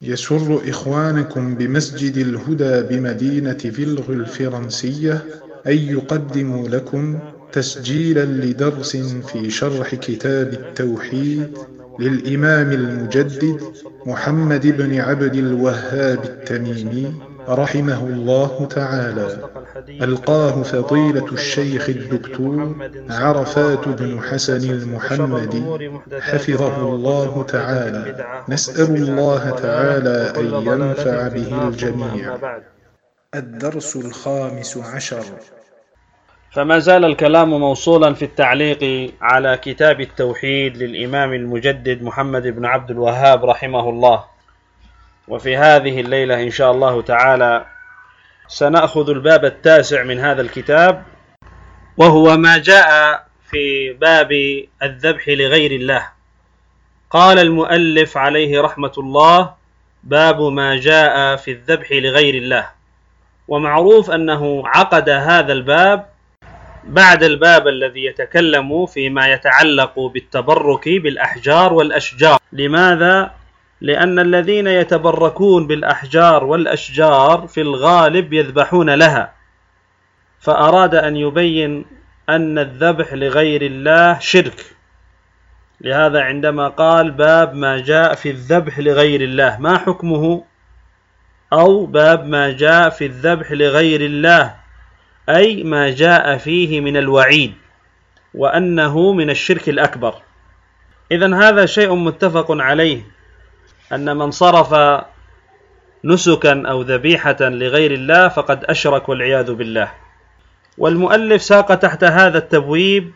يسر إخوانكم بمسجد الهدى بمدينة فيلغ الفرنسية أن يقدموا لكم تسجيلا لدرس في شرح كتاب التوحيد للإمام المجدد محمد بن عبد الوهاب التميمي رحمه الله تعالى. ألقاه فضيلة الشيخ الدكتور عرفات بن حسن المحمدي حفظه الله تعالى. نسأل الله تعالى أن ينفع به الجميع. الدرس 15. فما زال الكلام موصولا في التعليق على كتاب التوحيد للإمام المجدد محمد بن عبد الوهاب رحمه الله. وفي هذه الليلة إن شاء الله تعالى سنأخذ الباب 9 من هذا الكتاب، وهو ما جاء في باب الذبح لغير الله. قال المؤلف عليه رحمة الله: باب ما جاء في الذبح لغير الله. ومعروف أنه عقد هذا الباب بعد الباب الذي يتكلم فيما يتعلق بالتبرك بالأحجار والأشجار. لماذا؟ لأن الذين يتبركون بالأحجار والأشجار في الغالب يذبحون لها، فأراد أن يبين أن الذبح لغير الله شرك. لهذا عندما قال باب ما جاء في الذبح لغير الله، ما حكمه؟ أو باب ما جاء في الذبح لغير الله، أي ما جاء فيه من الوعيد وأنه من الشرك الأكبر. إذن هذا شيء متفق عليه، أن من صرف نسكا أو ذبيحة لغير الله فقد أشرك والعياذ بالله. والمؤلف ساق تحت هذا التبويب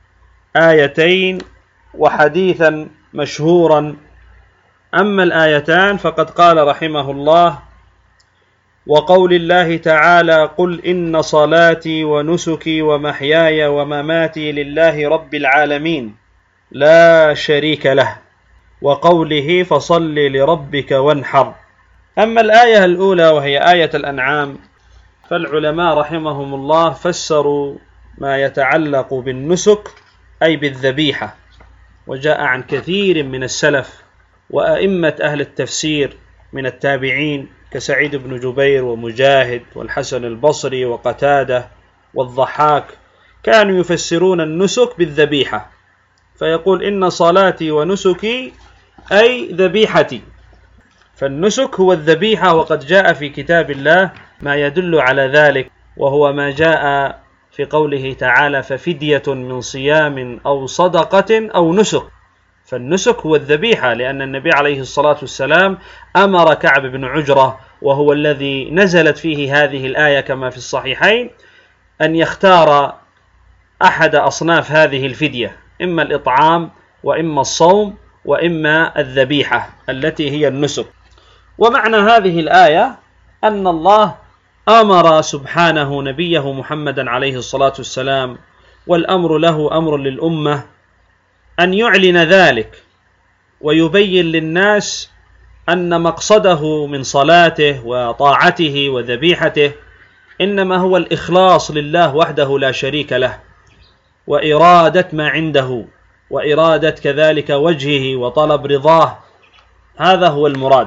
آيتين وحديثا مشهورا. أما الآيتان فقد قال رحمه الله: وقول الله تعالى: قل إن صلاتي ونسكي ومحياي ومماتي لله رب العالمين لا شريك له، وقوله فصل لربك وانحر. أما الآية الأولى وهي آية الأنعام، فالعلماء رحمهم الله فسروا ما يتعلق بالنسك أي بالذبيحة، وجاء عن كثير من السلف وأئمة أهل التفسير من التابعين كسعيد بن جبير ومجاهد والحسن البصري وقتادة والضحاك، كانوا يفسرون النسك بالذبيحة، فيقول إن صلاتي ونسكي أي ذبيحتي. فالنسك هو الذبيحة، وقد جاء في كتاب الله ما يدل على ذلك، وهو ما جاء في قوله تعالى: ففدية من صيام أو صدقة أو نسك. فالنسك هو الذبيحة، لأن النبي عليه الصلاة والسلام أمر كعب بن عجرة، وهو الذي نزلت فيه هذه الآية كما في الصحيحين، أن يختار أحد أصناف هذه الفدية، إما الإطعام وإما الصوم وإما الذبيحة التي هي النسك. ومعنى هذه الآية أن الله أمر سبحانه نبيه محمدا عليه الصلاة والسلام، والأمر له أمر للأمة، أن يعلن ذلك ويبين للناس أن مقصده من صلاته وطاعته وذبيحته إنما هو الإخلاص لله وحده لا شريك له، وإرادة ما عنده، وإرادة كذلك وجهه وطلب رضاه. هذا هو المراد،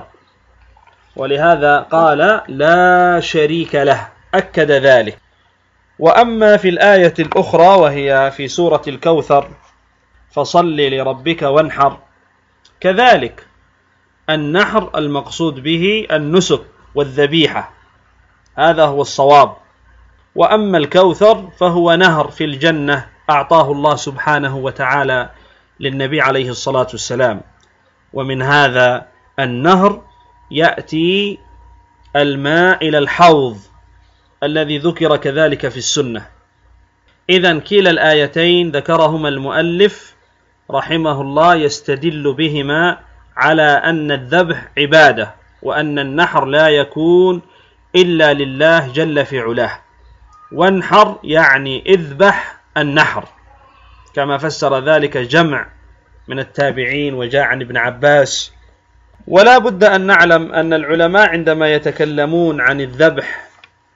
ولهذا قال لا شريك له، أكد ذلك. وأما في الآية الأخرى وهي في سورة الكوثر: فصل لربك وانحر، كذلك النحر المقصود به النسك والذبيحة، هذا هو الصواب. وأما الكوثر فهو نهر في الجنة أعطاه الله سبحانه وتعالى للنبي عليه الصلاة والسلام، ومن هذا النهر يأتي الماء إلى الحوض الذي ذكر كذلك في السنة. إذن كلا الآيتين ذكرهما المؤلف رحمه الله يستدل بهما على أن الذبح عبادة، وأن النحر لا يكون إلا لله جل في علاه. وانحر يعني اذبح النحر، كما فسر ذلك جمع من التابعين وجاء عن ابن عباس. ولا بد أن نعلم أن العلماء عندما يتكلمون عن الذبح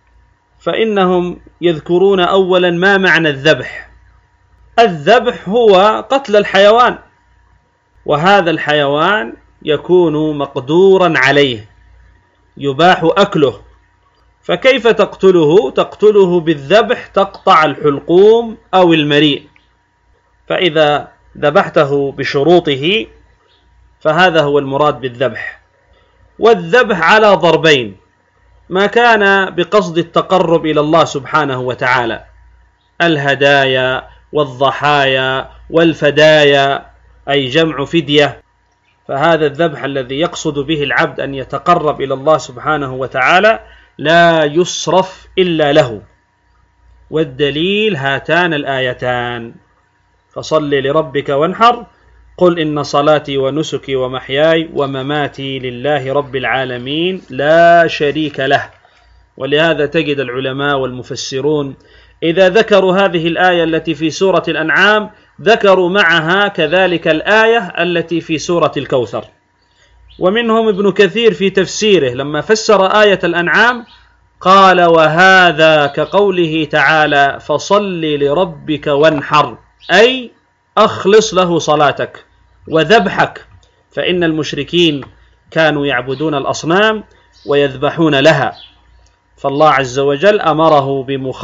فإنهم يذكرون أولا ما معنى الذبح. الذبح هو قتل الحيوان، وهذا الحيوان يكون مقدورا عليه يباح أكله، فكيف تقتله؟ تقتله بالذبح، تقطع الحلقوم أو المريء. فإذا ذبحته بشروطه فهذا هو المراد بالذبح. والذبح على ضربين: ما كان بقصد التقرب إلى الله سبحانه وتعالى، الهدايا والضحايا والفدايا، أي جمع فدية، فهذا الذبح الذي يقصد به العبد أن يتقرب إلى الله سبحانه وتعالى لا يصرف إلا له. والدليل هاتان الآيتان: فصل لربك وانحر، قل إن صلاتي ونسكي ومحياي ومماتي لله رب العالمين لا شريك له. ولهذا تجد العلماء والمفسرون إذا ذكروا هذه الآية التي في سورة الأنعام ذكروا معها كذلك الآية التي في سورة الكوثر. ومنهم ابن كثير في تفسيره لما فسر آية الأنعام قال: وهذا كقوله تعالى: فصل لربك وانحر، أي أخلص له صلاتك وذبحك، فإن المشركين كانوا يعبدون الأصنام ويذبحون لها، فالله عز وجل أمره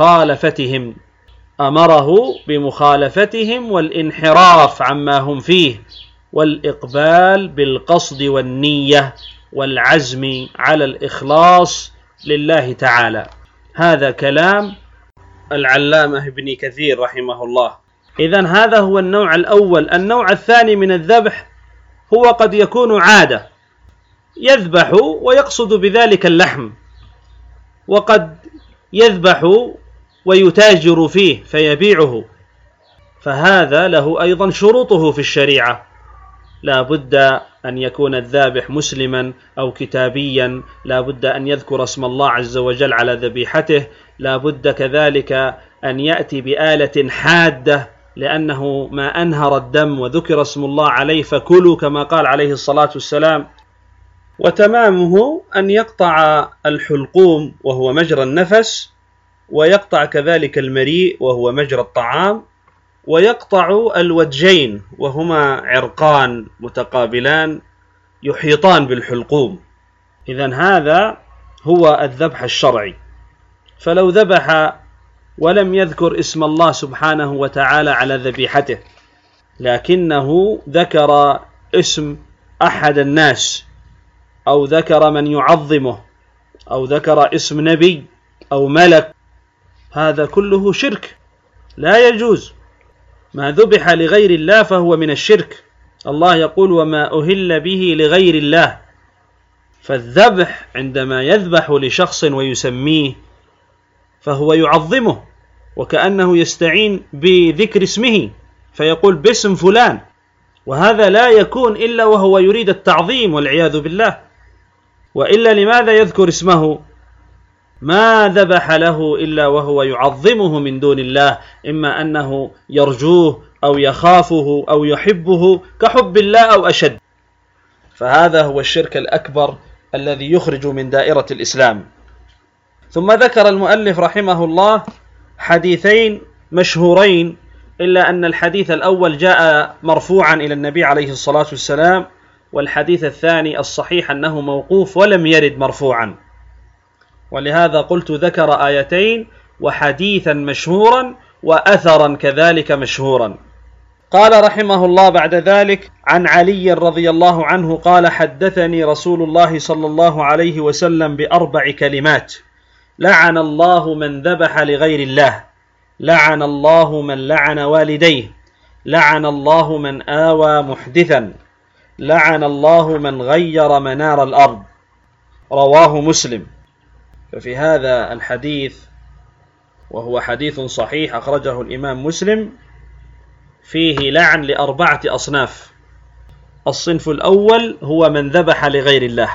بمخالفتهم والانحراف عما هم فيه، والإقبال بالقصد والنية والعزم على الإخلاص لله تعالى. هذا كلام العلامة ابن كثير رحمه الله. إذن هذا هو النوع الأول. النوع الثاني من الذبح هو قد يكون عادة، يذبح ويقصد بذلك اللحم، وقد يذبح ويتاجر فيه فيبيعه، فهذا له أيضا شروطه في الشريعة: لا بد أن يكون الذابح مسلما أو كتابيا، لا بد أن يذكر اسم الله عز وجل على ذبيحته، لا بد كذلك أن يأتي بآلة حادة، لأنه ما أنهر الدم وذكر اسم الله عليه فكلوا كما قال عليه الصلاة والسلام. وتمامه أن يقطع الحلقوم وهو مجرى النفس، ويقطع كذلك المريء وهو مجرى الطعام، ويقطع الوجين وهما عرقان متقابلان يحيطان بالحلقوم. إذن هذا هو الذبح الشرعي. فلو ذبح ولم يذكر اسم الله سبحانه وتعالى على ذبيحته، لكنه ذكر اسم أحد الناس، أو ذكر من يعظمه، أو ذكر اسم نبي أو ملك، هذا كله شرك لا يجوز. ما ذبح لغير الله فهو من الشرك. الله يقول: وما أهل به لغير الله. فالذبح عندما يذبح لشخص ويسميه فهو يعظمه، وكأنه يستعين بذكر اسمه فيقول باسم فلان، وهذا لا يكون إلا وهو يريد التعظيم والعياذ بالله. وإلا لماذا يذكر اسمه؟ ما ذبح له إلا وهو يعظمه من دون الله، إما أنه يرجوه أو يخافه أو يحبه كحب الله أو أشد. فهذا هو الشرك الأكبر الذي يخرج من دائرة الإسلام. ثم ذكر المؤلف رحمه الله حديثين مشهورين، إلا أن الحديث الأول جاء مرفوعا إلى النبي عليه الصلاة والسلام، والحديث الثاني الصحيح أنه موقوف ولم يرد مرفوعا. ولهذا قلت ذكر آيتين وحديثا مشهورا وأثرا كذلك مشهورا. قال رحمه الله بعد ذلك: عن علي رضي الله عنه قال: حدثني رسول الله صلى الله عليه وسلم ب4 كلمات: لعن الله من ذبح لغير الله، لعن الله من لعن والديه، لعن الله من آوى محدثا، لعن الله من غير منار الأرض. رواه مسلم. ففي هذا الحديث، وهو حديث صحيح أخرجه الإمام مسلم، فيه لعن ل4 أصناف. الصنف الأول هو من ذبح لغير الله،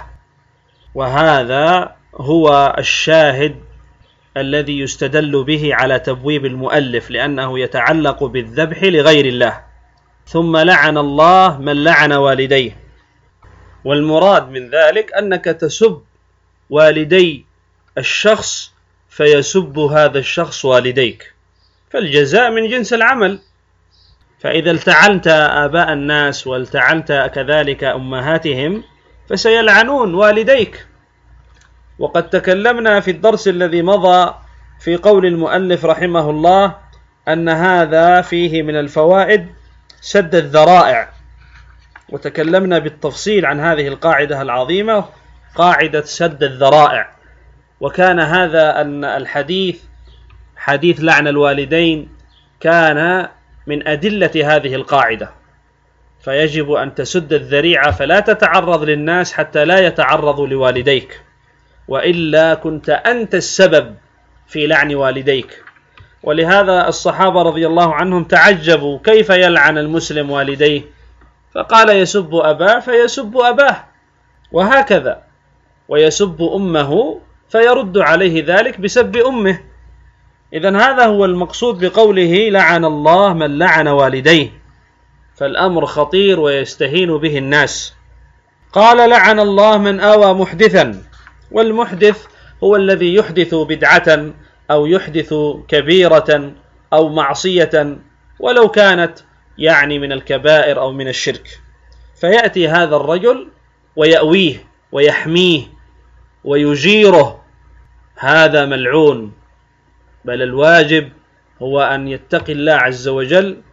وهذا هو الشاهد الذي يستدل به على تبويب المؤلف، لأنه يتعلق بالذبح لغير الله. ثم لعن الله من لعن والديه، والمراد من ذلك أنك تسب والدي الشخص فيسب هذا الشخص والديك، فالجزاء من جنس العمل. فإذا التعنت آباء الناس والتعنت كذلك أمهاتهم فسيلعنون والديك. وقد تكلمنا في الدرس الذي مضى في قول المؤلف رحمه الله أن هذا فيه من الفوائد سد الذرائع، وتكلمنا بالتفصيل عن هذه القاعدة العظيمة، قاعدة سد الذرائع. وكان هذا أن الحديث حديث لعن الوالدين كان من أدلة هذه القاعدة، فيجب أن تسد الذريعة فلا تتعرض للناس حتى لا يتعرضوا لوالديك، وإلا كنت أنت السبب في لعن والديك. ولهذا الصحابة رضي الله عنهم تعجبوا كيف يلعن المسلم والديه، فقال يسب أباه فيسب أباه، وهكذا، ويسب أمه فيرد عليه ذلك بسب أمه. إذن هذا هو المقصود بقوله لعن الله من لعن والديه، فالأمر خطير ويستهين به الناس. قال لعن الله من آوى محدثا، والمحدث هو الذي يحدث بدعة أو يحدث كبيرة أو معصية ولو كانت يعني من الكبائر أو من الشرك، فيأتي هذا الرجل ويأويه ويحميه ويجيره، هذا ملعون. بل الواجب هو أن يتقي الله عز وجل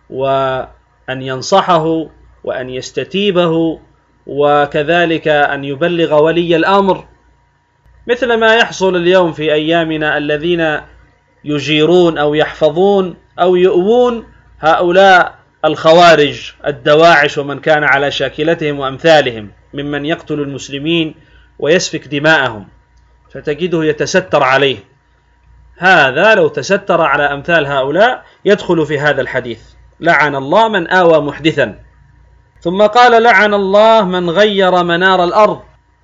وأن ينصحه وأن يستتيبه، وكذلك أن يبلغ ولي الأمر، مثل ما يحصل اليوم في أيامنا الذين يجيرون أو يحفظون أو يؤوون هؤلاء الخوارج الدواعش ومن كان على شاكلتهم وأمثالهم ممن يقتل المسلمين ويسفك دماءهم، فتجده يتستر عليه. هذا لو تستر على أمثال هؤلاء يدخل في هذا الحديث، لعن الله من آوى محدثا. ثم قال لعن الله من غير منار الأرض،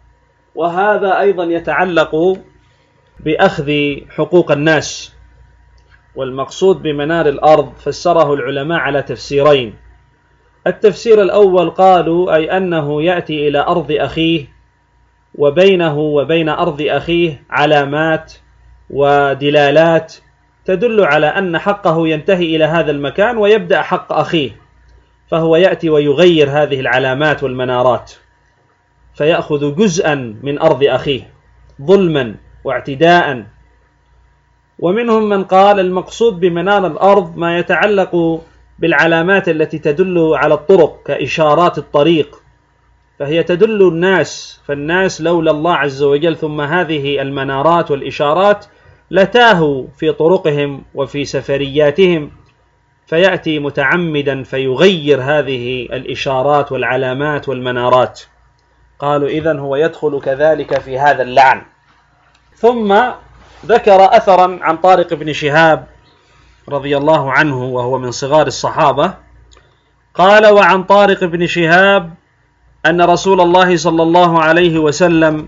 وهذا أيضا يتعلق بأخذ حقوق الناس. والمقصود بمنار الأرض فسره العلماء على تفسيرين. التفسير الأول قالوا أي أنه يأتي إلى أرض أخيه وبينه وبين أرض أخيه علامات ودلالات تدل على أن حقه ينتهي إلى هذا المكان ويبدأ حق أخيه، فهو يأتي ويغير هذه العلامات والمنارات، فيأخذ جزءا من أرض أخيه ظلما واعتداء. ومنهم من قال المقصود بمنار الأرض ما يتعلق بالعلامات التي تدل على الطرق كإشارات الطريق، فهي تدل الناس، فالناس لولا الله عز وجل ثم هذه المنارات والإشارات لتاهوا في طرقهم وفي سفرياتهم، فيأتي متعمدا فيغير هذه الإشارات والعلامات والمنارات. قالوا إذن هو يدخل كذلك في هذا اللعن. ثم ذكر أثرا عن طارق بن شهاب رضي الله عنه وهو من صغار الصحابة، قال وعن طارق بن شهاب أن رسول الله صلى الله عليه وسلم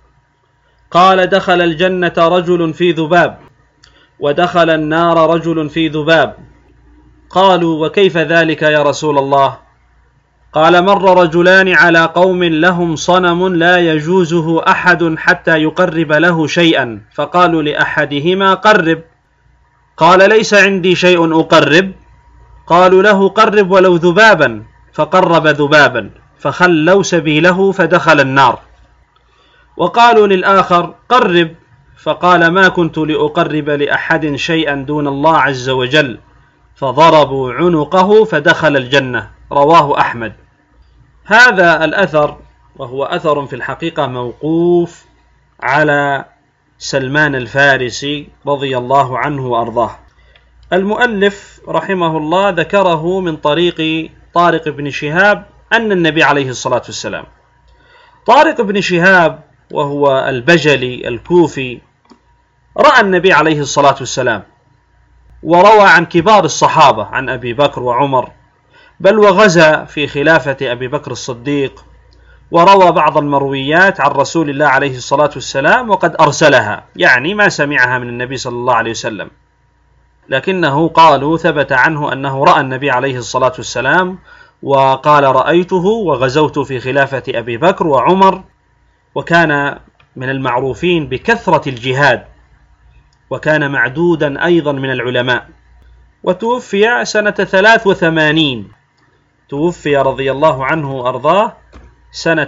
قال دخل الجنة رجل في ذباب ودخل النار رجل في ذباب. قالوا وكيف ذلك يا رسول الله؟ قال مر رجلان على قوم لهم صنم لا يجوزه أحد حتى يقرب له شيئا، فقالوا لأحدهما قرب، قال ليس عندي شيء أقرب. قالوا له قرب ولو ذبابا، فقرب ذبابا فخلوا سبيله فدخل النار. وقالوا للآخر قرب، فقال ما كنت لأقرب لأحد شيئا دون الله عز وجل، فضربوا عنقه فدخل الجنة. رواه أحمد. هذا الأثر وهو أثر في الحقيقة موقوف على سلمان الفارسي رضي الله عنه وأرضاه. المؤلف رحمه الله ذكره من طريق طارق بن شهاب أن النبي عليه الصلاة والسلام، طارق بن شهاب وهو البجلي الكوفي، رأى النبي عليه الصلاة والسلام، وروى عن كبار الصحابة عن أبي بكر وعمر، بل وغزا في خلافة أبي بكر الصديق، وروى بعض المرويات عن رسول الله عليه الصلاة والسلام وقد أرسلها، يعني ما سمعها من النبي صلى الله عليه وسلم، لكنه قالوا ثبت عنه أنه رأى النبي عليه الصلاة والسلام وقال رأيته وغزوت في خلافة أبي بكر وعمر. وكان من المعروفين بكثرة الجهاد، وكان معدودا أيضا من العلماء. وتوفي سنة 83. توفي رضي الله عنه وأرضاه سنة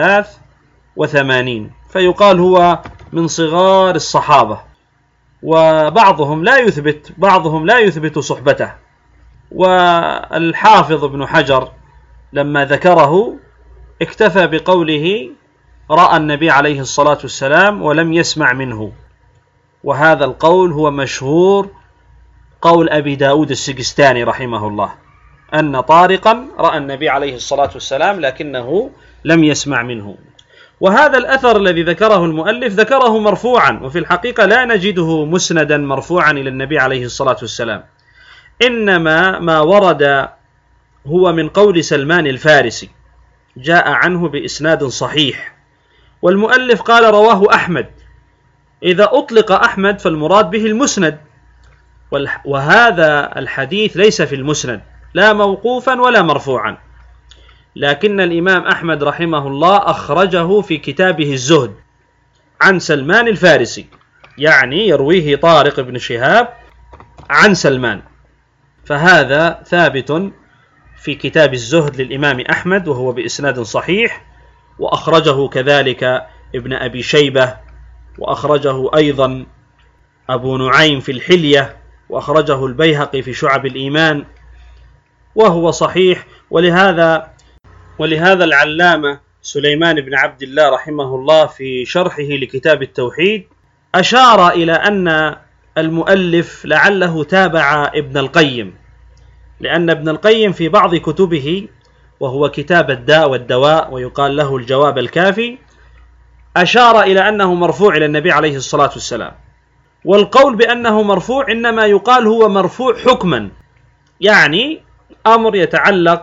83، فيقال هو من صغار الصحابة، وبعضهم لا يثبت صحبته. والحافظ ابن حجر لما ذكره اكتفى بقوله رأى النبي عليه الصلاة والسلام ولم يسمع منه، وهذا القول هو مشهور قول أبي داود السجستاني رحمه الله، أن طارقا رأى النبي عليه الصلاة والسلام لكنه لم يسمع منه. وهذا الأثر الذي ذكره المؤلف ذكره مرفوعا، وفي الحقيقة لا نجده مسندا مرفوعا إلى النبي عليه الصلاة والسلام، إنما ما ورد هو من قول سلمان الفارسي جاء عنه بإسناد صحيح، والمؤلف قال رواه أحمد. إذا أطلق أحمد فالمراد به المسند، وهذا الحديث ليس في المسند لا موقوفا ولا مرفوعا، لكن الإمام أحمد رحمه الله أخرجه في كتابه الزهد عن سلمان الفارسي، يعني يرويه طارق بن شهاب عن سلمان، فهذا ثابت في كتاب الزهد للإمام أحمد وهو بإسناد صحيح، وأخرجه كذلك ابن أبي شيبة، وأخرجه أيضا أبو نعيم في الحلية، وأخرجه البيهقي في شعب الإيمان، وهو صحيح. ولهذا العلامة سليمان بن عبد الله رحمه الله في شرحه لكتاب التوحيد أشار إلى أن المؤلف لعله تابع ابن القيم، لأن ابن القيم في بعض كتبه وهو كتاب الداء والدواء ويقال له الجواب الكافي أشار إلى أنه مرفوع إلى النبي عليه الصلاة والسلام. والقول بأنه مرفوع إنما يقال هو مرفوع حكما، يعني أمر يتعلق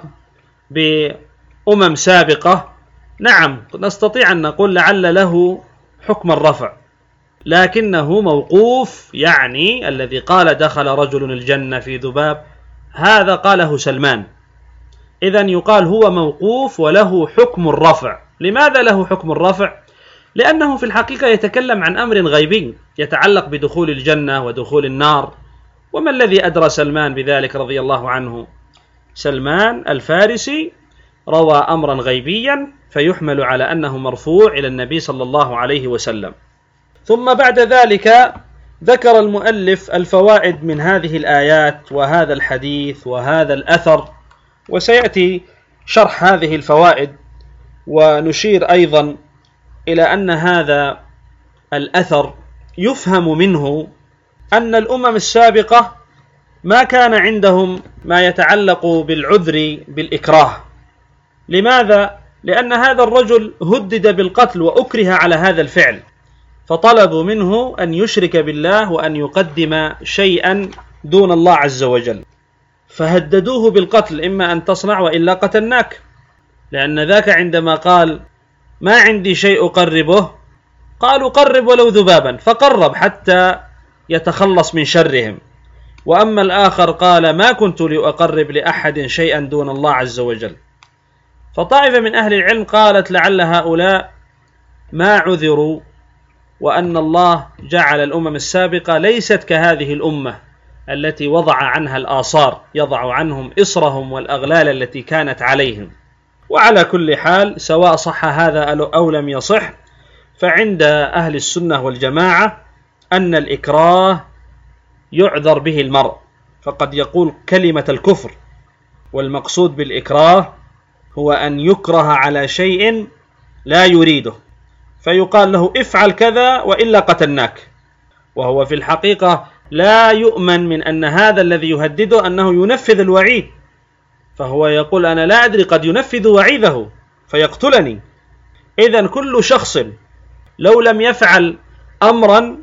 بأمم سابقة، نعم نستطيع أن نقول لعل له حكم الرفع، لكنه موقوف، يعني الذي قال دخل رجل الجنة في ذباب هذا قاله سلمان، إذن يقال هو موقوف وله حكم الرفع. لماذا له حكم الرفع؟ لأنه في الحقيقة يتكلم عن أمر غيبي يتعلق بدخول الجنة ودخول النار، وما الذي أدرى سلمان بذلك رضي الله عنه؟ سلمان الفارسي روى أمرا غيبيا فيحمل على أنه مرفوع إلى النبي صلى الله عليه وسلم. ثم بعد ذلك ذكر المؤلف الفوائد من هذه الآيات وهذا الحديث وهذا الأثر، وسيأتي شرح هذه الفوائد. ونشير أيضا إلى أن هذا الأثر يفهم منه أن الأمم السابقة ما كان عندهم ما يتعلق بالعذر بالإكراه. لماذا؟ لأن هذا الرجل هدد بالقتل وأكره على هذا الفعل، فطلبوا منه أن يشرك بالله وأن يقدم شيئا دون الله عز وجل، فهددوه بالقتل، إما أن تصنع وإلا قتلناك، لأن ذاك عندما قال ما عندي شيء أقربه قالوا قرب ولو ذبابا، فقرب حتى يتخلص من شرهم. وأما الآخر قال ما كنت لأقرب لأحد شيئا دون الله عز وجل. فطائفة من أهل العلم قالت لعل هؤلاء ما عذروا، وأن الله جعل الأمم السابقة ليست كهذه الأمة التي وضع عنها الآثار، يضع عنهم إصرهم والأغلال التي كانت عليهم. وعلى كل حال سواء صح هذا أو لم يصح، فعند أهل السنة والجماعة أن الإكراه يعذر به المرء، فقد يقول كلمة الكفر، والمقصود بالإكراه هو أن يكره على شيء لا يريده، فيقال له افعل كذا وإلا قتلناك، وهو في الحقيقة لا يؤمن من أن هذا الذي يهدده أنه ينفذ الوعيد، فهو يقول أنا لا أدري قد ينفذ وعيده فيقتلني. إذن كل شخص لو لم يفعل أمرا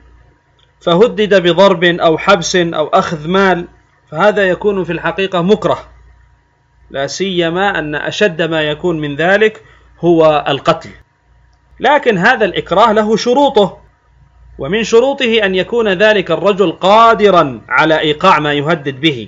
فهدد بضرب أو حبس أو أخذ مال، فهذا يكون في الحقيقة مكره، لا سيما أن أشد ما يكون من ذلك هو القتل. لكن هذا الإكراه له شروطه، ومن شروطه أن يكون ذلك الرجل قادرا على إيقاع ما يهدد به،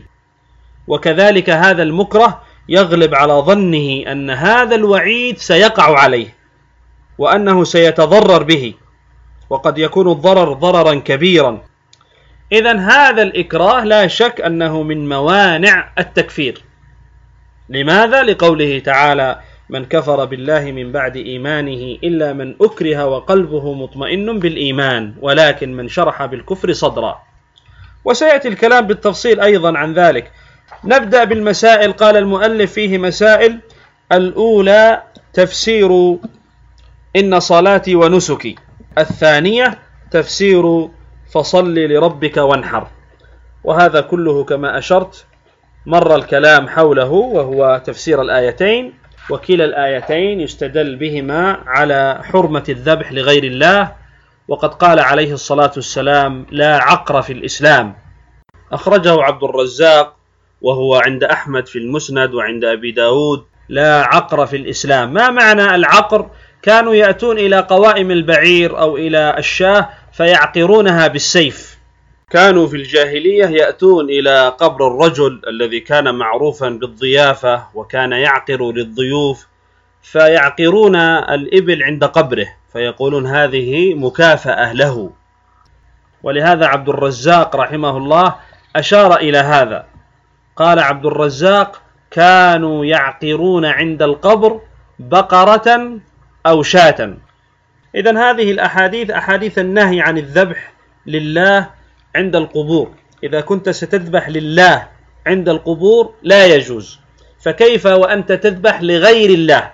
وكذلك هذا المكره يغلب على ظنه أن هذا الوعيد سيقع عليه وأنه سيتضرر به، وقد يكون الضرر ضررا كبيرا. إذن هذا الإكراه لا شك أنه من موانع التكفير. لماذا؟ لقوله تعالى: من كفر بالله من بعد إيمانه إلا من أكره وقلبه مطمئن بالإيمان ولكن من شرح بالكفر صدرا. وسيأتي الكلام بالتفصيل أيضا عن ذلك. نبدأ بالمسائل. قال المؤلف فيه مسائل. الأولى تفسير إن صلاتي ونسكي. الثانية تفسير فصل لربك وانحر. وهذا كله كما أشرت مر الكلام حوله، وهو تفسير الآيتين، وكلا الآيتين يستدل بهما على حرمة الذبح لغير الله. وقد قال عليه الصلاة والسلام: لا عقر في الإسلام. أخرجه عبد الرزاق وهو عند أحمد في المسند وعند أبي داود: لا عقر في الإسلام. ما معنى العقر؟ كانوا يأتون إلى قوائم البعير أو إلى الشاة فيعقرونها بالسيف. كانوا في الجاهلية يأتون إلى قبر الرجل الذي كان معروفا بالضيافة وكان يعقر للضيوف، فيعقرون الإبل عند قبره فيقولون هذه مكافأة له. ولهذا عبد الرزاق رحمه الله أشار إلى هذا. قال عبد الرزاق: كانوا يعقرون عند القبر بقرة أو شاة. إذن هذه الأحاديث أحاديث النهي عن الذبح لله عند القبور. إذا كنت ستذبح لله عند القبور لا يجوز، فكيف وأنت تذبح لغير الله؟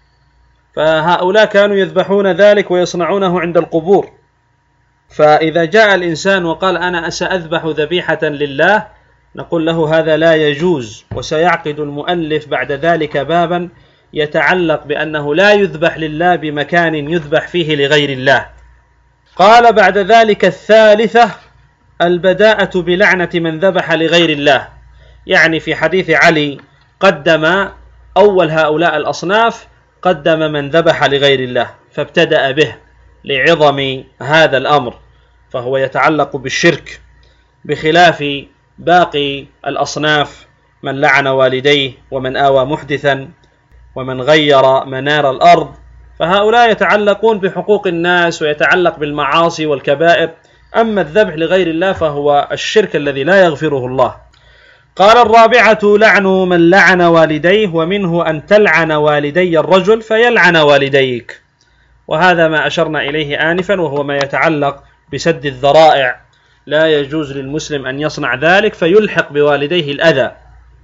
فهؤلاء كانوا يذبحون ذلك ويصنعونه عند القبور. فإذا جاء الإنسان وقال أنا سأذبح ذبيحة لله، نقول له هذا لا يجوز. وسيعقد المؤلف بعد ذلك بابا يتعلق بأنه لا يذبح لله بمكان يذبح فيه لغير الله. قال بعد ذلك الثالثة البداءة بلعنة من ذبح لغير الله. يعني في حديث علي قدم أول هؤلاء الأصناف، قدم من ذبح لغير الله فابتدأ به لعظم هذا الأمر، فهو يتعلق بالشرك، بخلاف باقي الأصناف: من لعن والديه ومن آوى محدثا ومن غير منار الأرض. فهؤلاء يتعلقون بحقوق الناس ويتعلق بالمعاصي والكبائر. أما الذبح لغير الله فهو الشرك الذي لا يغفره الله. قال الرابعة لعن من لعن والديه، ومنه أن تلعن والدي الرجل فيلعن والديك. وهذا ما أشرنا إليه آنفا، وهو ما يتعلق بسد الذرائع. لا يجوز للمسلم أن يصنع ذلك فيلحق بوالديه الأذى.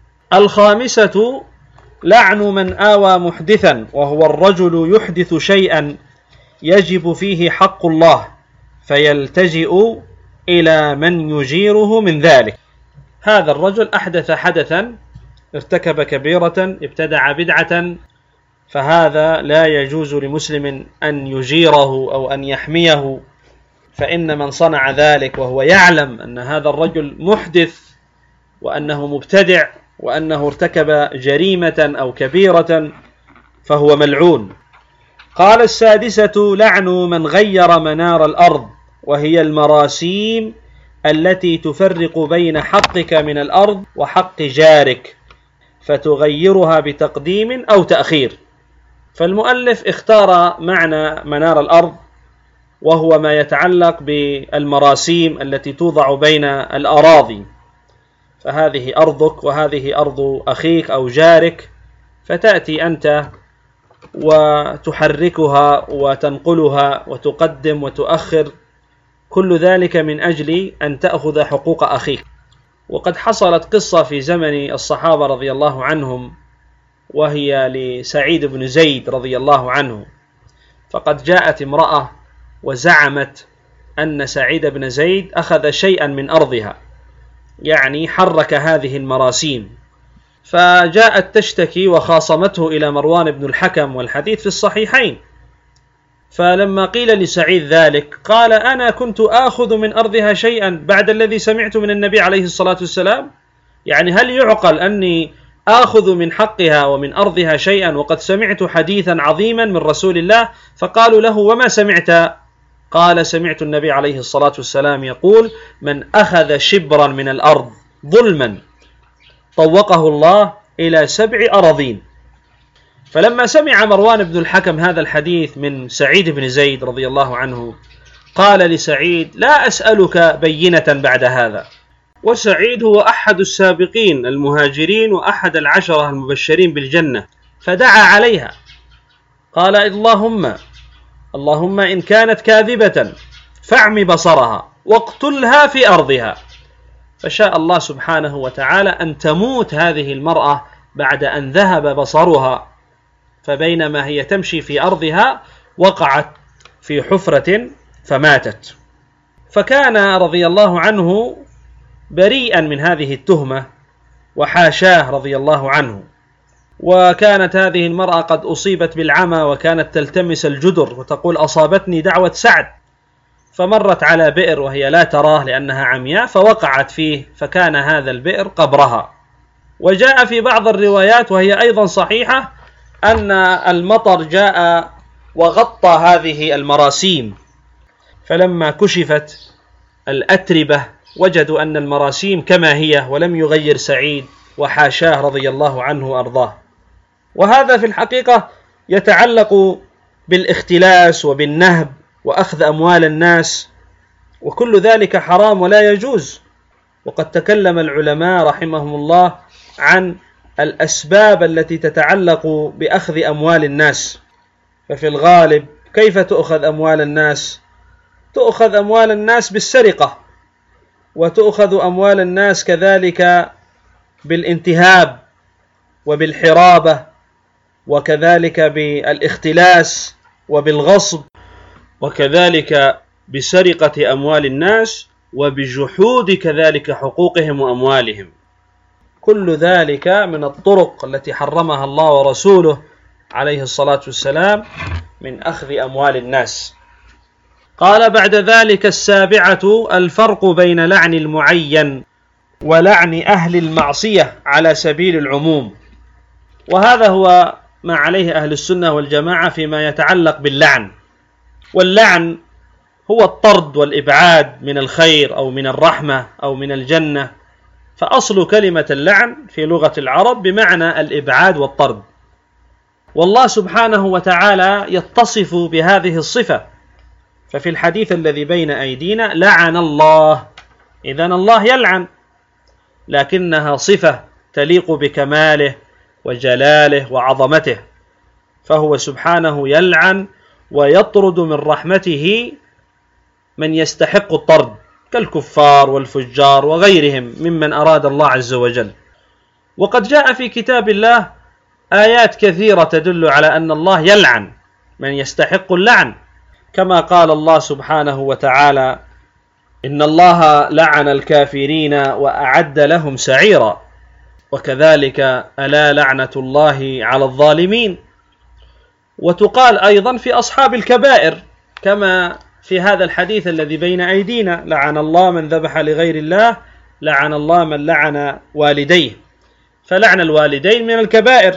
الخامسة لعن من آوى محدثا، وهو الرجل يحدث شيئا يجب فيه حق الله فيلتجئ إلى من يجيره من ذلك. هذا الرجل أحدث حدثا، ارتكب كبيرة، ابتدع بدعة، فهذا لا يجوز لمسلم أن يجيره أو أن يحميه. فإن من صنع ذلك وهو يعلم أن هذا الرجل محدث وأنه مبتدع وأنه ارتكب جريمة أو كبيرة فهو ملعون. قال السادسة لعن من غير منار الأرض، وهي المراسيم التي تفرق بين حقك من الأرض وحق جارك فتغيرها بتقديم أو تأخير. فالمؤلف اختار معنى منار الأرض، وهو ما يتعلق بالمراسيم التي توضع بين الأراضي، فهذه أرضك وهذه أرض أخيك أو جارك، فتأتي أنت وتحركها وتنقلها وتقدم وتؤخر، كل ذلك من أجل أن تأخذ حقوق أخيك. وقد حصلت قصة في زمن الصحابة رضي الله عنهم، وهي لسعيد بن زيد رضي الله عنه. فقد جاءت امرأة وزعمت أن سعيد بن زيد أخذ شيئا من أرضها، يعني حرك هذه المراسيم، فجاءت تشتكي وخاصمته إلى مروان بن الحكم، والحديث في الصحيحين. فلما قيل لسعيد ذلك قال أنا كنت آخذ من أرضها شيئا بعد الذي سمعت من النبي عليه الصلاة والسلام، يعني هل يعقل أني آخذ من حقها ومن أرضها شيئا وقد سمعت حديثا عظيما من رسول الله؟ فقالوا له وما سمعت؟ قال سمعت النبي عليه الصلاة والسلام يقول من أخذ شبرا من الأرض ظلما طوقه الله إلى 7 أراضين. فلما سمع مروان بن الحكم هذا الحديث من سعيد بن زيد رضي الله عنه قال لسعيد: لا أسألك بينة بعد هذا. وسعيد هو أحد السابقين المهاجرين وأحد العشرة المبشرين بالجنة، فدعا عليها قال: اللهم إن كانت كاذبة فاعم بصرها واقتلها في أرضها. فشاء الله سبحانه وتعالى أن تموت هذه المرأة بعد أن ذهب بصرها، فبينما هي تمشي في أرضها وقعت في حفرة فماتت. فكان رضي الله عنه بريئا من هذه التهمة وحاشاه رضي الله عنه. وكانت هذه المرأة قد أصيبت بالعمى وكانت تلتمس الجدر وتقول: أصابتني دعوة سعد، فمرت على بئر وهي لا تراه لأنها عمياء فوقعت فيه، فكان هذا البئر قبرها. وجاء في بعض الروايات وهي أيضا صحيحة أن المطر جاء وغطى هذه المراسيم، فلما كشفت الأتربة وجدوا أن المراسيم كما هي ولم يغير سعيد، وحاشاه رضي الله عنه وأرضاه. وهذا في الحقيقة يتعلق بالاختلاس وبالنهب وأخذ أموال الناس، وكل ذلك حرام ولا يجوز. وقد تكلم العلماء رحمهم الله عن الأسباب التي تتعلق بأخذ أموال الناس. ففي الغالب كيف تؤخذ أموال الناس؟ تؤخذ أموال الناس بالسرقة، وتؤخذ أموال الناس كذلك بالانتهاب وبالحرابة، وكذلك بالاختلاس وبالغصب، وكذلك بسرقة أموال الناس وبجحود كذلك حقوقهم وأموالهم. كل ذلك من الطرق التي حرمها الله ورسوله عليه الصلاة والسلام من أخذ أموال الناس. قال بعد ذلك: السابعة الفرق بين لعن المعين ولعن أهل المعصية على سبيل العموم. وهذا هو ما عليه أهل السنة والجماعة فيما يتعلق باللعن. واللعن هو الطرد والإبعاد من الخير أو من الرحمة أو من الجنة. فأصل كلمة اللعن في لغة العرب بمعنى الإبعاد والطرد، والله سبحانه وتعالى يتصف بهذه الصفة. ففي الحديث الذي بين أيدينا: لعن الله، إذن الله يلعن، لكنها صفة تليق بكماله وجلاله وعظمته، فهو سبحانه يلعن ويطرد من رحمته من يستحق الطرد كالكفار والفجار وغيرهم ممن أراد الله عز وجل. وقد جاء في كتاب الله آيات كثيرة تدل على أن الله يلعن من يستحق اللعن، كما قال الله سبحانه وتعالى: إن الله لعن الكافرين وأعد لهم سعيرا. وكذلك: ألا لعنة الله على الظالمين. وتقال أيضا في أصحاب الكبائر كما في هذا الحديث الذي بين أيدينا: لعن الله من ذبح لغير الله، لعن الله من لعن والديه. فلعن الوالدين من الكبائر،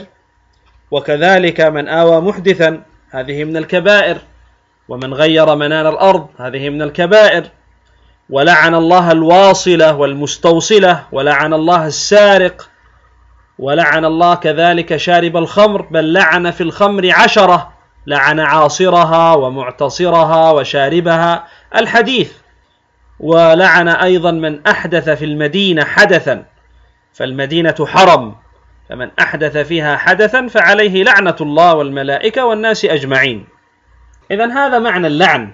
وكذلك من آوى محدثا، هذه من الكبائر، ومن غير منار الأرض، هذه من الكبائر. ولعن الله الواصلة والمستوصلة، ولعن الله السارق، ولعن الله كذلك شارب الخمر، بل لعن في الخمر 10، لعن عاصرها ومعتصرها وشاربها، الحديث. ولعن أيضا من أحدث في المدينة حدثا، فالمدينة حرم، فمن أحدث فيها حدثا فعليه لعنة الله والملائكة والناس أجمعين. إذن هذا معنى اللعن.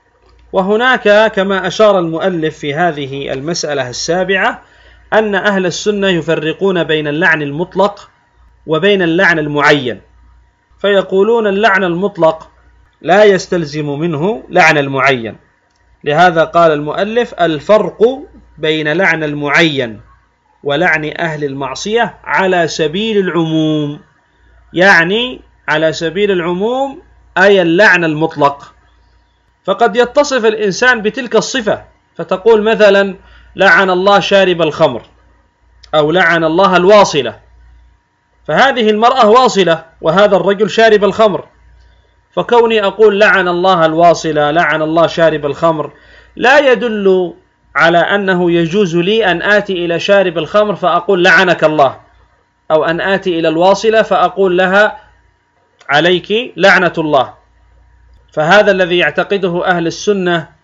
وهناك كما أشار المؤلف في هذه المسألة السابعة أن أهل السنة يفرقون بين اللعن المطلق وبين اللعن المعين، فيقولون اللعن المطلق لا يستلزم منه لعن المعين. لهذا قال المؤلف: الفرق بين لعن المعين ولعن أهل المعصية على سبيل العموم، يعني على سبيل العموم أي اللعن المطلق. فقد يتصف الإنسان بتلك الصفة، فتقول مثلا: لعن الله شارب الخمر، أو لعن الله الواصلة، فهذه المرأة واصلة وهذا الرجل شارب الخمر، فكوني أقول لعن الله الواصلة، لعن الله شارب الخمر، لا يدل على أنه يجوز لي أن آتي إلى شارب الخمر فأقول لعنك الله، أو أن آتي إلى الواصلة فأقول لها عليك لعنة الله. فهذا الذي يعتقده أهل السنة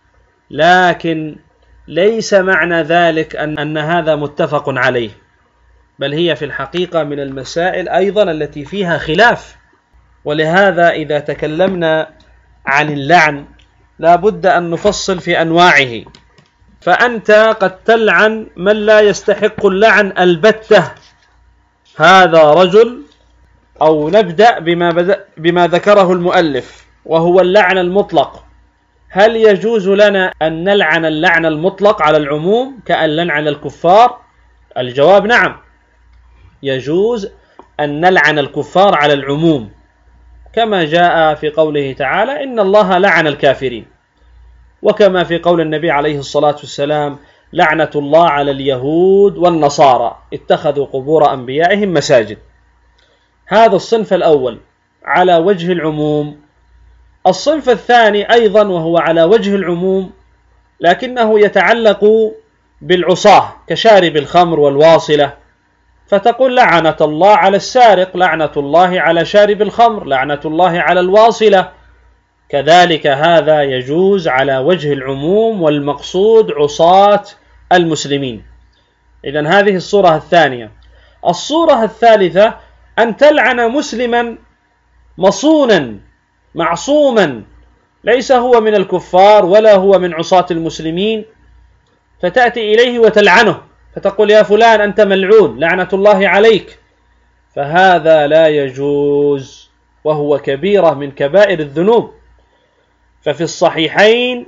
لكن ليس معنى ذلك أن هذا متفق عليه، بل هي في الحقيقة من المسائل أيضا التي فيها خلاف. ولهذا إذا تكلمنا عن اللعن لا بد أن نفصل في أنواعه. فأنت قد تلعن من لا يستحق اللعن البتة، هذا رجل، أو نبدأ بما ذكره المؤلف وهو اللعن المطلق. هل يجوز لنا أن نلعن اللعن المطلق على العموم كأن نلعن الكفار؟ الجواب نعم، يجوز أن نلعن الكفار على العموم، كما جاء في قوله تعالى إن الله لعن الكافرين، وكما في قول النبي عليه الصلاة والسلام لعنة الله على اليهود والنصارى اتخذوا قبور أنبيائهم مساجد. هذا الصنف الأول على وجه العموم. الصنف الثاني أيضا وهو على وجه العموم لكنه يتعلق بالعصاة كشارب الخمر والواصلة، فتقول لعنة الله على السارق، لعنة الله على شارب الخمر، لعنة الله على الواصلة. كذلك هذا يجوز على وجه العموم، والمقصود عصاة المسلمين. إذن هذه الصورة الثانية. الصورة الثالثة أن تلعن مسلما مصونا معصوما ليس هو من الكفار ولا هو من عصاة المسلمين، فتأتي إليه وتلعنه، فتقول يا فلان أنت ملعون لعنة الله عليك، فهذا لا يجوز، وهو كبيرة من كبائر الذنوب. ففي الصحيحين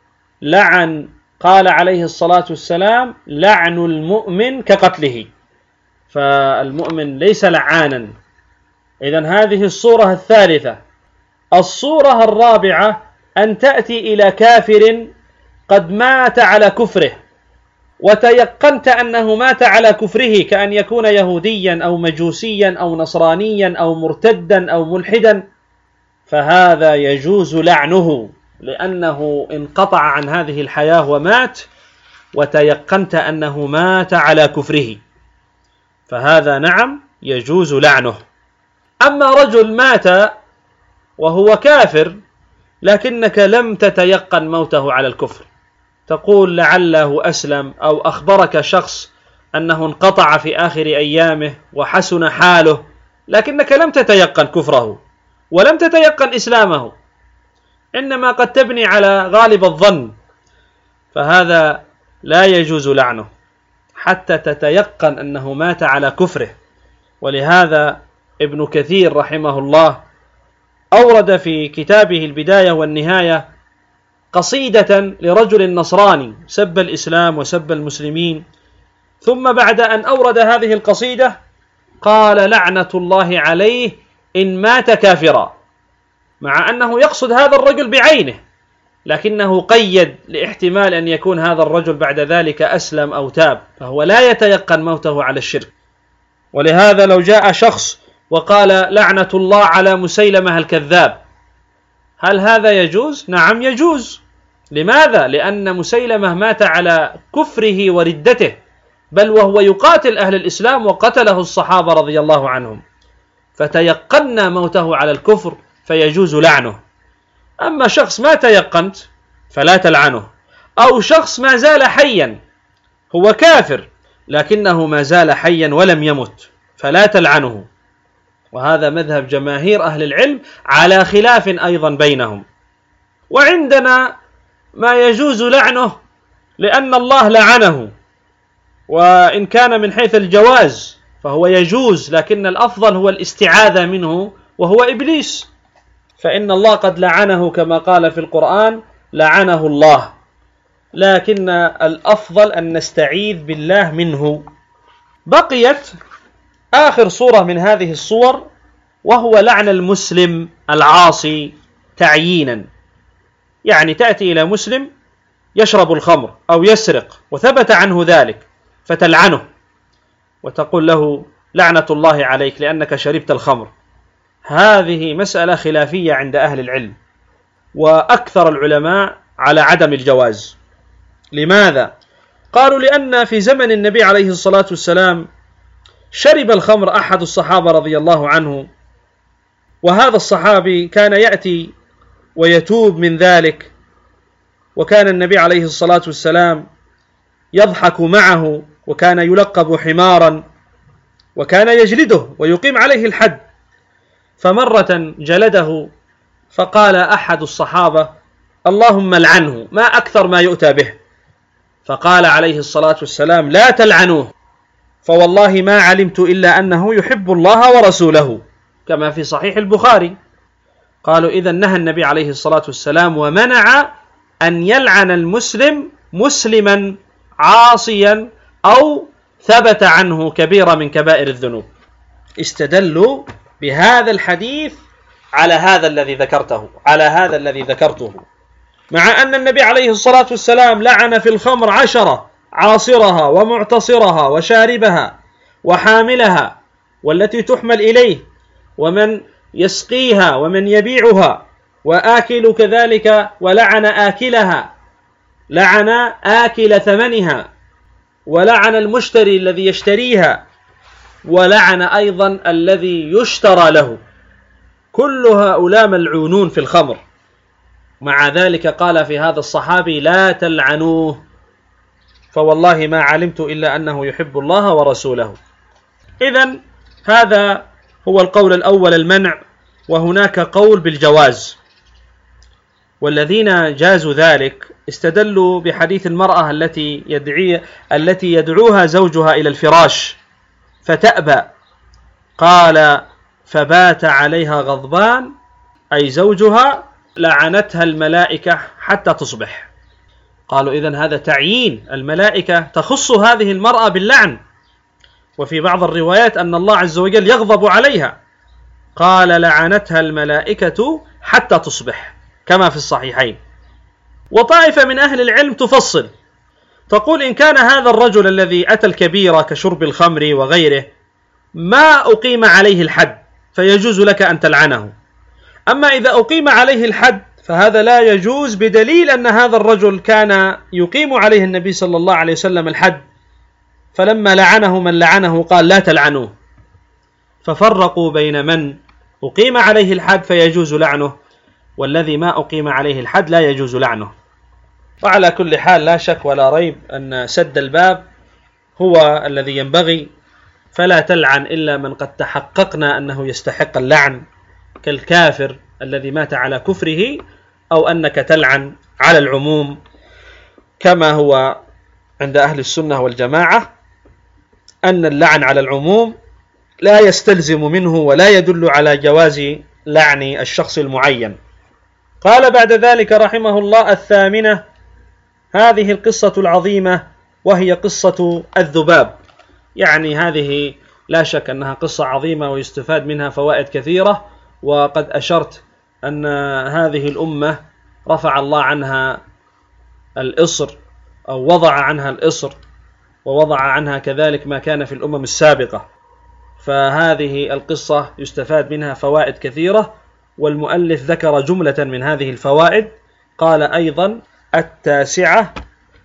قال عليه الصلاة والسلام لعن المؤمن كقتله، فالمؤمن ليس لعانا. إذن هذه الصورة الثالثة. الصورة الرابعة أن تأتي إلى كافر قد مات على كفره وتيقنت أنه مات على كفره، كأن يكون يهوديا أو مجوسيا أو نصرانيا أو مرتدا أو ملحدا، فهذا يجوز لعنه لأنه انقطع عن هذه الحياة ومات، وتيقنت أنه مات على كفره، فهذا نعم يجوز لعنه. أما رجل مات وهو كافر لكنك لم تتيقن موته على الكفر، تقول لعله أسلم، أو أخبرك شخص أنه انقطع في آخر أيامه وحسن حاله، لكنك لم تتيقن كفره ولم تتيقن إسلامه، إنما قد تبني على غالب الظن، فهذا لا يجوز لعنه حتى تتيقن أنه مات على كفره. ولهذا ابن كثير رحمه الله أورد في كتابه البداية والنهاية قصيدة لرجل نصراني سب الإسلام وسب المسلمين، ثم بعد أن أورد هذه القصيدة قال لعنة الله عليه إن مات كافرا، مع أنه يقصد هذا الرجل بعينه، لكنه قيد لاحتمال أن يكون هذا الرجل بعد ذلك أسلم أو تاب، فهو لا يتيقن موته على الشرك. ولهذا لو جاء شخص وقال لعنة الله على مسيلمة الكذاب، هل هذا يجوز؟ نعم يجوز. لماذا؟ لأن مسيلمة مات على كفره وردته، بل وهو يقاتل أهل الإسلام وقتله الصحابة رضي الله عنهم، فتيقنا موته على الكفر فيجوز لعنه. أما شخص ما تيقنت فلا تلعنه، أو شخص ما زال حيا، هو كافر لكنه ما زال حيا ولم يمت، فلا تلعنه. وهذا مذهب جماهير أهل العلم على خلاف أيضا بينهم. وعندنا ما يجوز لعنه لأن الله لعنه، وإن كان من حيث الجواز فهو يجوز، لكن الأفضل هو الاستعاذة منه وهو إبليس، فإن الله قد لعنه كما قال في القرآن لعنه الله، لكن الأفضل أن نستعيذ بالله منه. بقيت آخر صورة من هذه الصور وهو لعن المسلم العاصي تعيينا، يعني تأتي إلى مسلم يشرب الخمر أو يسرق وثبت عنه ذلك فتلعنه وتقول له لعنة الله عليك لأنك شربت الخمر. هذه مسألة خلافية عند أهل العلم، وأكثر العلماء على عدم الجواز. لماذا؟ قالوا لأن في زمن النبي عليه الصلاة والسلام شرب الخمر أحد الصحابة رضي الله عنه، وهذا الصحابي كان يأتي ويتوب من ذلك، وكان النبي عليه الصلاة والسلام يضحك معه، وكان يلقب حمارا، وكان يجلده ويقيم عليه الحد. فمرة جلده فقال أحد الصحابة: اللهم لعنه، ما أكثر ما يؤتى به. فقال عليه الصلاة والسلام: لا تلعنوه، فوالله ما علمت إلا أنه يحب الله ورسوله، كما في صحيح البخاري. قالوا: إذن نهى النبي عليه الصلاة والسلام ومنع أن يلعن المسلم مسلما عاصيا أو ثبت عنه كبيرة من كبائر الذنوب. استدلوا بهذا الحديث على هذا الذي ذكرته، مع أن النبي عليه الصلاة والسلام لعن في الخمر 10: عاصرها ومعتصرها وشاربها وحاملها والتي تحمل إليه ومن يسقيها ومن يبيعها وآكل كذلك، ولعن آكلها، لعن آكل ثمنها، ولعن المشتري الذي يشتريها، ولعن أيضا الذي يشترى له. كل هؤلاء ملعونون في الخمر. مع ذلك قال في هذا الصحابي: لا تلعنوه، فوالله ما علمت إلا أنه يحب الله ورسوله. إذن هذا هو القول الأول، المنع، وهناك قول بالجواز. والذين جازوا ذلك استدلوا بحديث المرأة التي يدعوها زوجها إلى الفراش فتأبى، قال: فبات عليها غضبان، أي زوجها، لعنتها الملائكة حتى تصبح. قالوا: إذن هذا تعيين، الملائكة تخص هذه المرأة باللعن. وفي بعض الروايات أن الله عز وجل يغضب عليها، قال: لعنتها الملائكة حتى تصبح، كما في الصحيحين. وطائفة من أهل العلم تفصل، تقول: إن كان هذا الرجل الذي أتى الكبيرة كشرب الخمر وغيره ما أقيم عليه الحد فيجوز لك أن تلعنه، أما إذا أقيم عليه الحد فهذا لا يجوز، بدليل أن هذا الرجل كان يقيم عليه النبي صلى الله عليه وسلم الحد، فلما لعنه من لعنه قال: لا تلعنوه. ففرقوا بين من أقيم عليه الحد فيجوز لعنه، والذي ما أقيم عليه الحد لا يجوز لعنه. وعلى كل حال لا شك ولا ريب أن سد الباب هو الذي ينبغي، فلا تلعن إلا من قد تحققنا أنه يستحق اللعن، كالكافر الذي مات على كفره، أو أنك تلعن على العموم كما هو عند أهل السنة والجماعة، أن اللعن على العموم لا يستلزم منه ولا يدل على جواز لعن الشخص المعين. قال بعد ذلك رحمه الله: الثامنة، هذه القصة العظيمة، وهي قصة الذباب. يعني هذه لا شك أنها قصة عظيمة ويستفاد منها فوائد كثيرة، وقد أشرت أن هذه الأمة رفع الله عنها الإصر، أو وضع عنها الإصر، ووضع عنها كذلك ما كان في الأمم السابقة. فهذه القصة يستفاد منها فوائد كثيرة، والمؤلف ذكر جملة من هذه الفوائد. قال أيضا: التاسعة،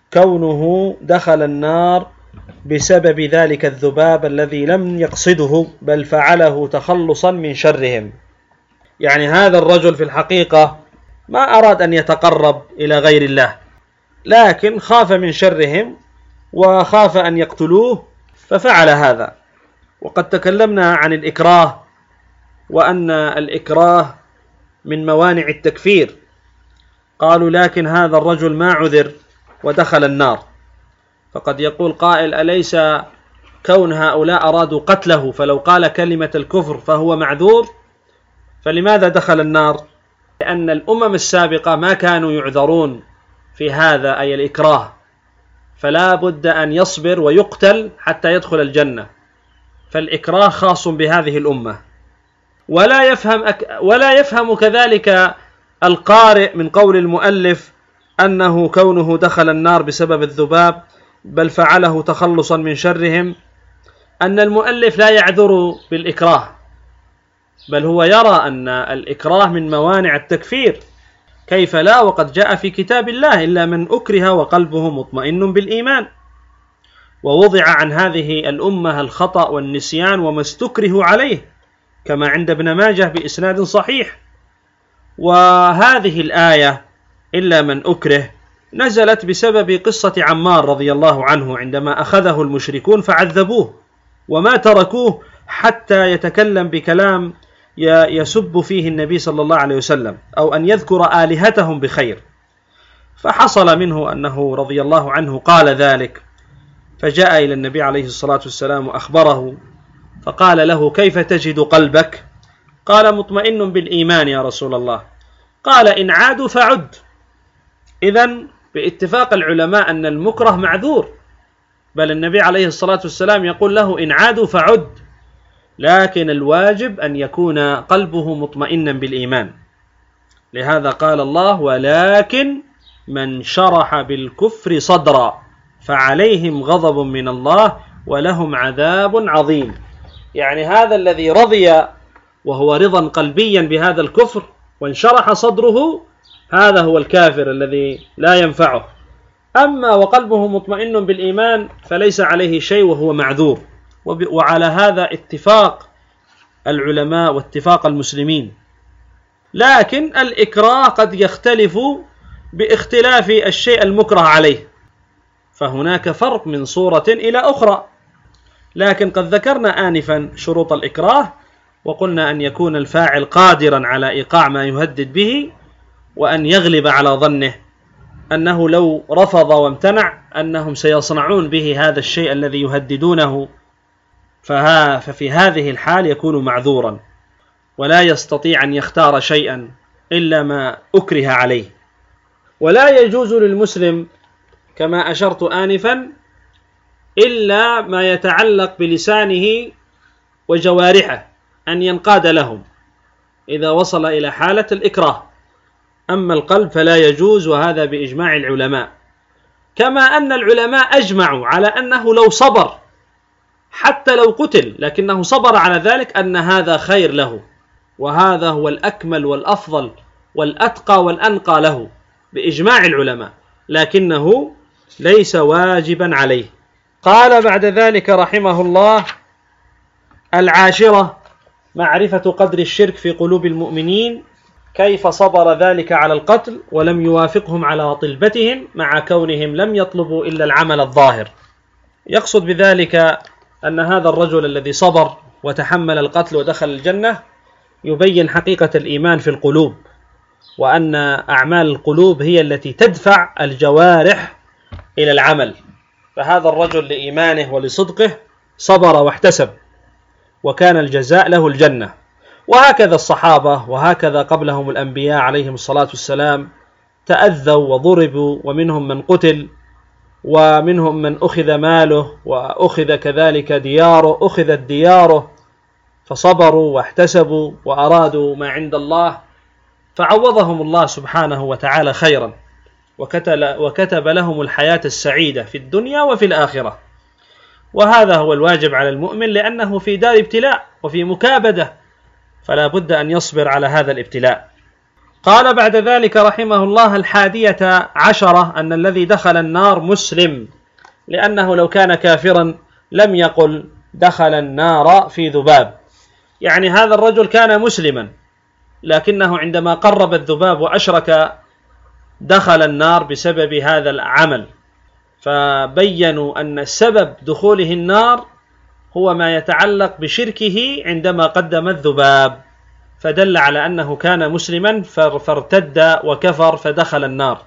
كونه دخل النار بسبب ذلك الذباب الذي لم يقصده بل فعله تخلصا من شرهم. يعني هذا الرجل في الحقيقة ما أراد أن يتقرب إلى غير الله، لكن خاف من شرهم وخاف أن يقتلوه ففعل هذا. وقد تكلمنا عن الإكراه، وأن الإكراه من موانع التكفير. قالوا: لكن هذا الرجل ما عذر ودخل النار. فقد يقول قائل: أليس كون هؤلاء أرادوا قتله فلو قال كلمة الكفر فهو معذور؟ فلماذا دخل النار؟ لأن الأمم السابقة ما كانوا يعذرون في هذا، أي الإكراه، فلا بد أن يصبر ويقتل حتى يدخل الجنة. فالإكراه خاص بهذه الأمة. ولا يفهم كذلك القارئ من قول المؤلف أنه كونه دخل النار بسبب الذباب بل فعله تخلصا من شرهم، أن المؤلف لا يعذر بالإكراه، بل هو يرى أن الإكراه من موانع التكفير. كيف لا، وقد جاء في كتاب الله: إلا من أكره وقلبه مطمئن بالإيمان. ووضع عن هذه الأمة الخطأ والنسيان وما استكره عليه، كما عند ابن ماجه بإسناد صحيح. وهذه الآية إلا من أكره نزلت بسبب قصة عمار رضي الله عنه عندما أخذه المشركون فعذبوه وما تركوه حتى يتكلم بكلام يسب فيه النبي صلى الله عليه وسلم أو أن يذكر آلهتهم بخير، فحصل منه أنه رضي الله عنه قال ذلك، فجاء إلى النبي عليه الصلاة والسلام وأخبره، فقال له: كيف تجد قلبك؟ قال: مطمئن بالإيمان يا رسول الله. قال: إن عادوا فعد. إذن باتفاق العلماء أن المكره معذور، بل النبي عليه الصلاة والسلام يقول له: إن عادوا فعد، لكن الواجب أن يكون قلبه مطمئنا بالإيمان. لهذا قال الله: ولكن من شرح بالكفر صدرا فعليهم غضب من الله ولهم عذاب عظيم. يعني هذا الذي رضي وهو رضا قلبيا بهذا الكفر وانشرح صدره، هذا هو الكافر الذي لا ينفعه. أما وقلبه مطمئن بالإيمان فليس عليه شيء وهو معذور. وعلى هذا اتفاق العلماء واتفاق المسلمين. لكن الإكراه قد يختلف باختلاف الشيء المكره عليه، فهناك فرق من صورة إلى أخرى. لكن قد ذكرنا آنفا شروط الإكراه، وقلنا أن يكون الفاعل قادرا على إيقاع ما يهدد به، وأن يغلب على ظنه أنه لو رفض وامتنع أنهم سيصنعون به هذا الشيء الذي يهددونه، ففي هذه الحال يكون معذورا ولا يستطيع أن يختار شيئا إلا ما أكره عليه. ولا يجوز للمسلم كما أشرت آنفا إلا ما يتعلق بلسانه وجوارحه أن ينقاد لهم إذا وصل إلى حالة الإكراه. أما القلب فلا يجوز، وهذا بإجماع العلماء، كما أن العلماء أجمعوا على أنه لو صبر حتى لو قتل لكنه صبر على ذلك أن هذا خير له، وهذا هو الأكمل والأفضل والأتقى والأنقى له بإجماع العلماء، لكنه ليس واجبا عليه. قال بعد ذلك رحمه الله: العاشرة معرفة قدر الشرك في قلوب المؤمنين، كيف صبر ذلك على القتل ولم يوافقهم على طلبتهم مع كونهم لم يطلبوا إلا العمل الظاهر. يقصد بذلك أن هذا الرجل الذي صبر وتحمل القتل ودخل الجنة يبين حقيقة الإيمان في القلوب، وأن أعمال القلوب هي التي تدفع الجوارح إلى العمل. فهذا الرجل لإيمانه ولصدقه صبر واحتسب، وكان الجزاء له الجنة. وهكذا الصحابة وهكذا قبلهم الأنبياء عليهم الصلاة والسلام تأذوا وضربوا، ومنهم من قتل، ومنهم من أخذ ماله، وأخذ كذلك دياره، أخذت دياره، فصبروا واحتسبوا وأرادوا ما عند الله، فعوضهم الله سبحانه وتعالى خيرا، وكتب لهم الحياة السعيدة في الدنيا وفي الآخرة. وهذا هو الواجب على المؤمن، لأنه في دار ابتلاء وفي مكابدة، فلا بد أن يصبر على هذا الابتلاء. قال بعد ذلك رحمه الله: 11 أن الذي دخل النار مسلم، لأنه لو كان كافرا لم يقل دخل النار في ذباب. يعني هذا الرجل كان مسلما، لكنه عندما قرب الذباب وأشرك دخل النار بسبب هذا العمل، فبينوا أن سبب دخوله النار هو ما يتعلق بشركه عندما قدم الذباب، فدل على أنه كان مسلما فارتد وكفر فدخل النار.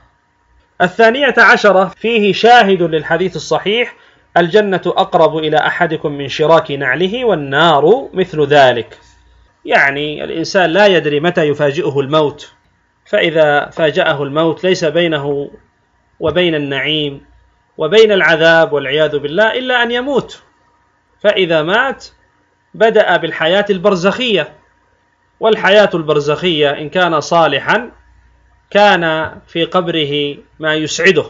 12 فيه شاهد للحديث الصحيح: الجنة أقرب إلى أحدكم من شراك نعله والنار مثل ذلك. يعني الإنسان لا يدري متى يفاجئه الموت، فإذا فاجأه الموت ليس بينه وبين النعيم وبين العذاب والعياذ بالله إلا أن يموت، فإذا مات بدأ بالحياة البرزخية، والحياة البرزخية إن كان صالحا كان في قبره ما يسعده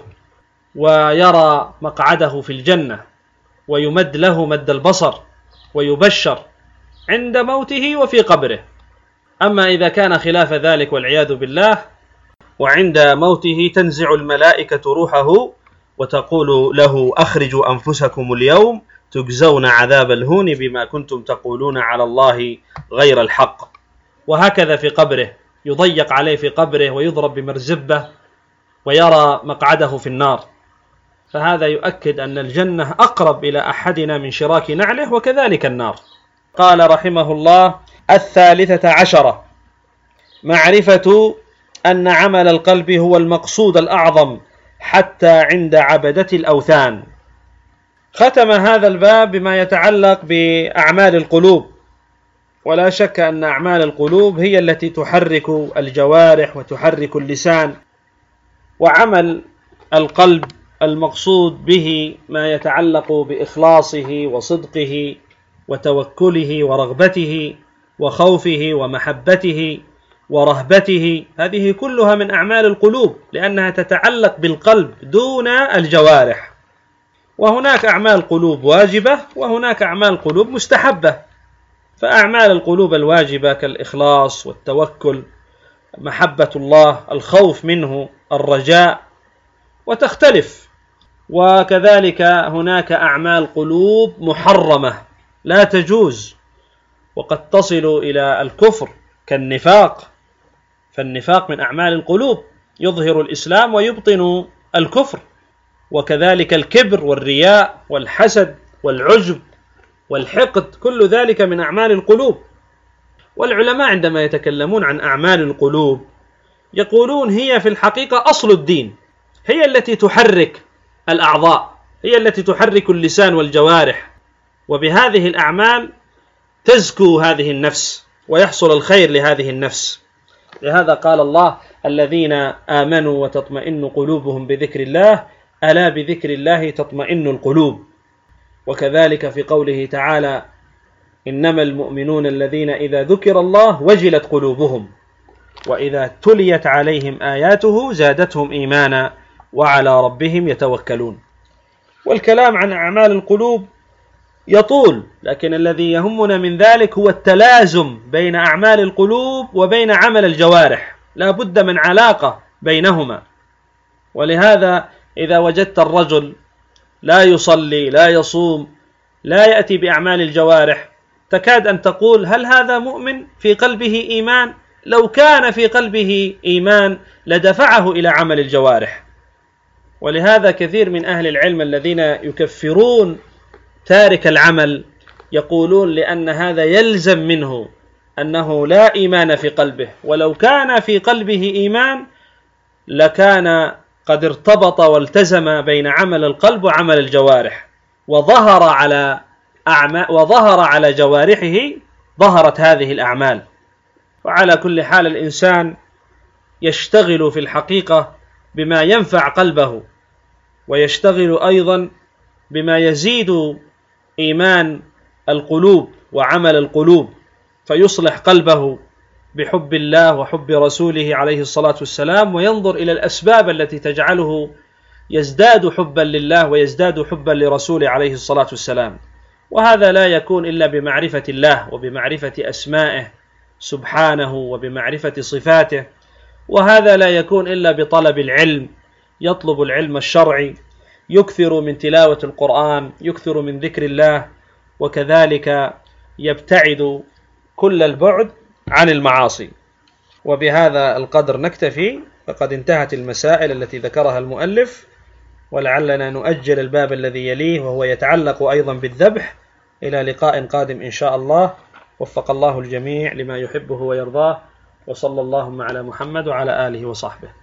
ويرى مقعده في الجنة ويمد له مد البصر ويبشر عند موته وفي قبره. أما إذا كان خلاف ذلك والعياذ بالله، وعند موته تنزع الملائكة روحه وتقول له: أخرجوا أنفسكم اليوم تجزون عذاب الهون بما كنتم تقولون على الله غير الحق. وهكذا في قبره يضيق عليه في قبره ويضرب بمرزبة ويرى مقعده في النار، فهذا يؤكد أن الجنة أقرب إلى أحدنا من شراك نعله، وكذلك النار. قال رحمه الله: 13 معرفة أن عمل القلب هو المقصود الأعظم حتى عند عبدة الأوثان. ختم هذا الباب بما يتعلق بأعمال القلوب، ولا شك أن أعمال القلوب هي التي تحرك الجوارح وتحرك اللسان، وعمل القلب المقصود به ما يتعلق بإخلاصه وصدقه وتوكله ورغبته وخوفه ومحبته ورهبته، هذه كلها من أعمال القلوب، لأنها تتعلق بالقلب دون الجوارح. وهناك أعمال قلوب واجبة وهناك أعمال قلوب مستحبة. فأعمال القلوب الواجبة كالإخلاص والتوكل، محبة الله، الخوف منه، الرجاء، وتختلف. وكذلك هناك أعمال قلوب محرمة لا تجوز، وقد تصل إلى الكفر كالنفاق، فالنفاق من أعمال القلوب، يظهر الإسلام ويبطن الكفر. وكذلك الكبر والرياء والحسد والعجب والحقد، كل ذلك من أعمال القلوب. والعلماء عندما يتكلمون عن أعمال القلوب يقولون هي في الحقيقة أصل الدين، هي التي تحرك الأعضاء، هي التي تحرك اللسان والجوارح، وبهذه الأعمال تزكو هذه النفس ويحصل الخير لهذه النفس. لهذا قال الله: الذين آمنوا وتطمئن قلوبهم بذكر الله، ألا بذكر الله تطمئن القلوب. وكذلك في قوله تعالى: إنما المؤمنون الذين إذا ذكر الله وجلت قلوبهم وإذا تليت عليهم آياته زادتهم إيمانا وعلى ربهم يتوكلون. والكلام عن أعمال القلوب يطول، لكن الذي يهمنا من ذلك هو التلازم بين أعمال القلوب وبين عمل الجوارح، لا بد من علاقة بينهما. ولهذا إذا وجدت الرجل لا يصلي لا يصوم لا يأتي بأعمال الجوارح، تكاد أن تقول: هل هذا مؤمن في قلبه إيمان؟ لو كان في قلبه إيمان لدفعه إلى عمل الجوارح. ولهذا كثير من أهل العلم الذين يكفرون تارك العمل يقولون لأن هذا يلزم منه أنه لا إيمان في قلبه، ولو كان في قلبه إيمان لكان قد ارتبط والتزم بين عمل القلب وعمل الجوارح، وظهر على جوارحه ظهرت هذه الأعمال. وعلى كل حال الإنسان يشتغل في الحقيقة بما ينفع قلبه، ويشتغل أيضا بما يزيد إيمان القلوب وعمل القلوب، فيصلح قلبه بحب الله وحب رسوله عليه الصلاة والسلام، وينظر إلى الأسباب التي تجعله يزداد حبا لله ويزداد حبا لرسوله عليه الصلاة والسلام. وهذا لا يكون إلا بمعرفة الله وبمعرفة أسمائه سبحانه وبمعرفة صفاته، وهذا لا يكون إلا بطلب العلم، يطلب العلم الشرعي، يكثر من تلاوة القرآن، يكثر من ذكر الله، وكذلك يبتعد كل البعد عن المعاصي. وبهذا القدر نكتفي، فقد انتهت المسائل التي ذكرها المؤلف، ولعلنا نؤجل الباب الذي يليه وهو يتعلق أيضا بالذبح إلى لقاء قادم إن شاء الله. وفق الله الجميع لما يحبه ويرضاه، وصلى اللهم على محمد وعلى آله وصحبه.